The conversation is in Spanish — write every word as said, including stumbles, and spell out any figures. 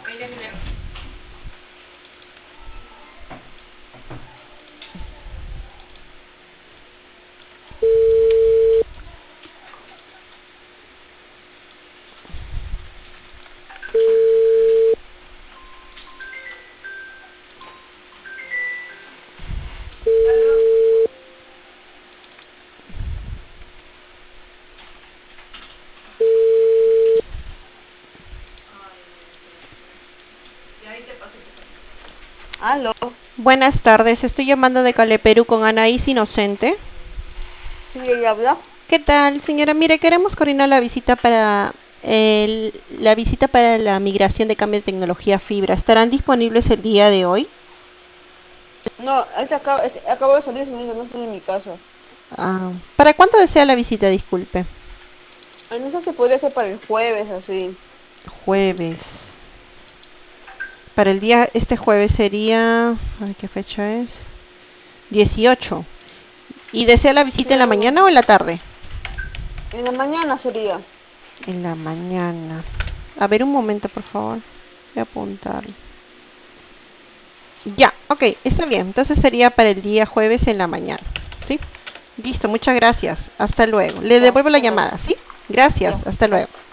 Aló. Buenas tardes, estoy llamando de Cale Perú con Anaís Inocente. Sí, ella habla. ¿Qué tal, señora? Mire, queremos coordinar la visita para el- la visita para la migración de cambio de tecnología fibra. ¿Estarán disponibles el día de hoy? No, ahorita acabo, es- acabo de salir, señorita, no estoy en mi casa. Ah, ¿para cuándo desea la visita? Disculpe. Ay, no sé si podría ser para el jueves, así. Jueves. Para el día, este jueves sería, a ver, ¿qué fecha es? dieciocho. ¿Y desea la visita en la Claro, mañana o en la tarde? en la mañana sería. En la mañana. A ver, un momento, por favor. Voy a apuntarlo. Ya, ok, está bien. Entonces sería para el día jueves en la mañana. ¿Sí? Listo, muchas gracias. Hasta luego. Le Ya, devuelvo la hasta luego. llamada, ¿sí? Ya, Gracias, hasta bye. luego.